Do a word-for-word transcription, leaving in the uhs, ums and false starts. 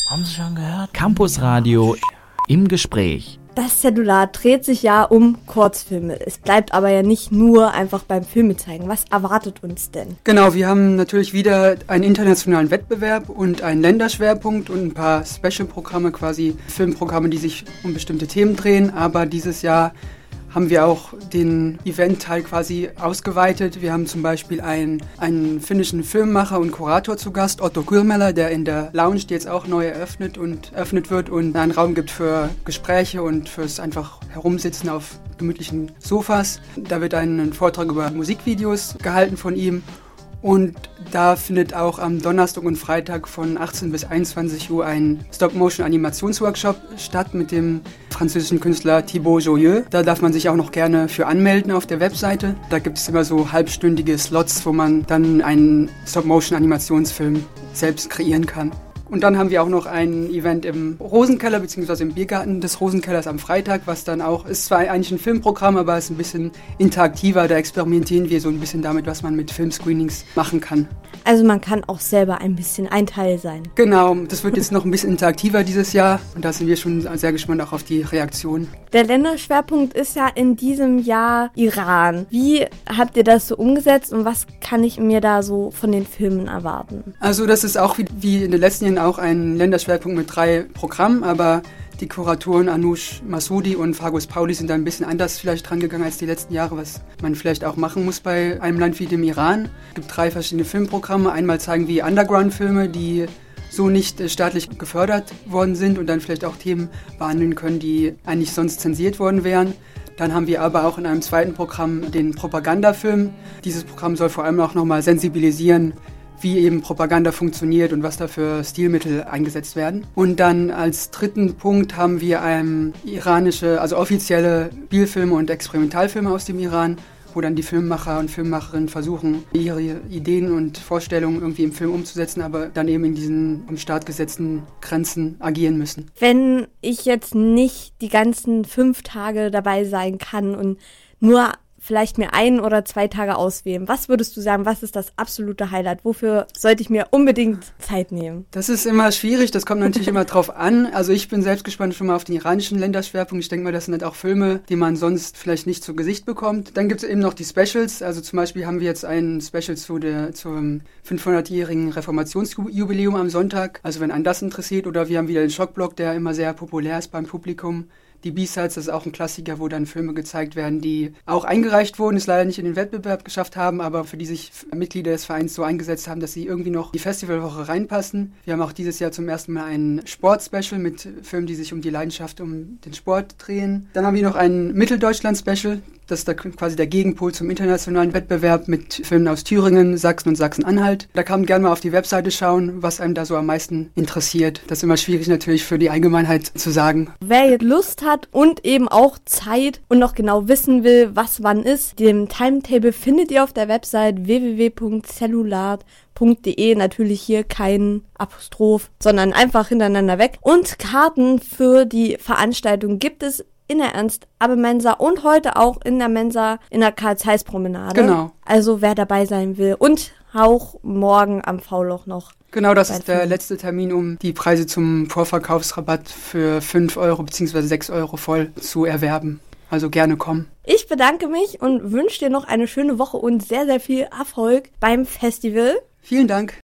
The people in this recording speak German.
Haben Sie schon gehört? Campusradio im Gespräch. Das Cellular dreht sich ja um Kurzfilme. Es bleibt aber ja nicht nur einfach beim Filme zeigen. Was erwartet uns denn? Genau, wir haben natürlich wieder einen internationalen Wettbewerb und einen Länderschwerpunkt und ein paar Special-Programme, quasi Filmprogramme, die sich um bestimmte Themen drehen. Aber dieses Jahr haben wir auch den Event-Teil quasi ausgeweitet. Wir haben zum Beispiel einen, einen finnischen Filmemacher und Kurator zu Gast, Otto Kurmela, der in der Lounge, die jetzt auch neu eröffnet und eröffnet wird und einen Raum gibt für Gespräche und fürs einfach Herumsitzen auf gemütlichen Sofas. Da wird ein Vortrag über Musikvideos gehalten von ihm. Und da findet auch am Donnerstag und Freitag von achtzehn bis einundzwanzig Uhr ein Stop-Motion-Animationsworkshop statt mit dem französischen Künstler Thibaut Joyeux. Da darf man sich auch noch gerne für anmelden auf der Webseite. Da gibt es immer so halbstündige Slots, wo man dann einen Stop-Motion-Animationsfilm selbst kreieren kann. Und dann haben wir auch noch ein Event im Rosenkeller, beziehungsweise im Biergarten des Rosenkellers am Freitag, was dann auch, ist zwar eigentlich ein Filmprogramm, aber ist ein bisschen interaktiver, da experimentieren wir so ein bisschen damit, was man mit Filmscreenings machen kann. Also man kann auch selber ein bisschen ein Teil sein. Genau, das wird jetzt noch ein bisschen interaktiver dieses Jahr und da sind wir schon sehr gespannt auch auf die Reaktion. Der Länderschwerpunkt ist ja in diesem Jahr Iran. Wie habt ihr das so umgesetzt und was kann ich mir da so von den Filmen erwarten? Also das ist auch wie, wie in den letzten Jahren auch ein Länderschwerpunkt mit drei Programmen, aber die Kuratoren Anoush Massoudi und Fargus Pauli sind da ein bisschen anders vielleicht dran gegangen als die letzten Jahre, was man vielleicht auch machen muss bei einem Land wie dem Iran. Es gibt drei verschiedene Filmprogramme. Einmal zeigen wir Underground-Filme, die so nicht staatlich gefördert worden sind und dann vielleicht auch Themen behandeln können, die eigentlich sonst zensiert worden wären. Dann haben wir aber auch in einem zweiten Programm den Propagandafilm. Dieses Programm soll vor allem auch nochmal sensibilisieren, wie eben Propaganda funktioniert und was da für Stilmittel eingesetzt werden. Und dann als dritten Punkt haben wir ähm, iranische, also offizielle Spielfilme und Experimentalfilme aus dem Iran, wo dann die Filmemacher und Filmemacherinnen versuchen, ihre Ideen und Vorstellungen irgendwie im Film umzusetzen, aber dann eben in diesen vom Staat gesetzten Grenzen agieren müssen. Wenn ich jetzt nicht die ganzen fünf Tage dabei sein kann und nur vielleicht mir ein oder zwei Tage auswählen. Was würdest du sagen, was ist das absolute Highlight? Wofür sollte ich mir unbedingt Zeit nehmen? Das ist immer schwierig, das kommt natürlich immer drauf an. Also ich bin selbst gespannt schon mal auf den iranischen Länderschwerpunkt. Ich denke mal, das sind halt auch Filme, die man sonst vielleicht nicht zu Gesicht bekommt. Dann gibt es eben noch die Specials. Also zum Beispiel haben wir jetzt ein Special zu der, zum fünfhundertjährigen Reformationsjubiläum am Sonntag. Also wenn einen das interessiert. Oder wir haben wieder den Schockblock, der immer sehr populär ist beim Publikum. Die B-Sides, das ist auch ein Klassiker, wo dann Filme gezeigt werden, die auch eingereicht wurden, es leider nicht in den Wettbewerb geschafft haben, aber für die sich Mitglieder des Vereins so eingesetzt haben, dass sie irgendwie noch in die Festivalwoche reinpassen. Wir haben auch dieses Jahr zum ersten Mal ein Sport-Special mit Filmen, die sich um die Leidenschaft um den Sport drehen. Dann haben wir noch ein Mitteldeutschland-Special. Das ist da quasi der Gegenpol zum internationalen Wettbewerb mit Filmen aus Thüringen, Sachsen und Sachsen-Anhalt. Da kann man gerne mal auf die Webseite schauen, was einem da so am meisten interessiert. Das ist immer schwierig natürlich für die Allgemeinheit zu sagen. Wer jetzt Lust hat und eben auch Zeit und noch genau wissen will, was wann ist, den Timetable findet ihr auf der Website w w w punkt cellular punkt de. Natürlich hier kein Apostroph, sondern einfach hintereinander weg. Und Karten für die Veranstaltung gibt es in der Ernst-Abbe-Mensa und heute auch in der Mensa in der Karl-Zeiss-Promenade. Genau. Also wer dabei sein will und auch morgen am V-Loch noch. Genau, das ist der letzte Termin, um die Preise zum Vorverkaufsrabatt für fünf Euro bzw. sechs Euro voll zu erwerben. Also gerne kommen. Ich bedanke mich und wünsche dir noch eine schöne Woche und sehr, sehr viel Erfolg beim Festival. Vielen Dank.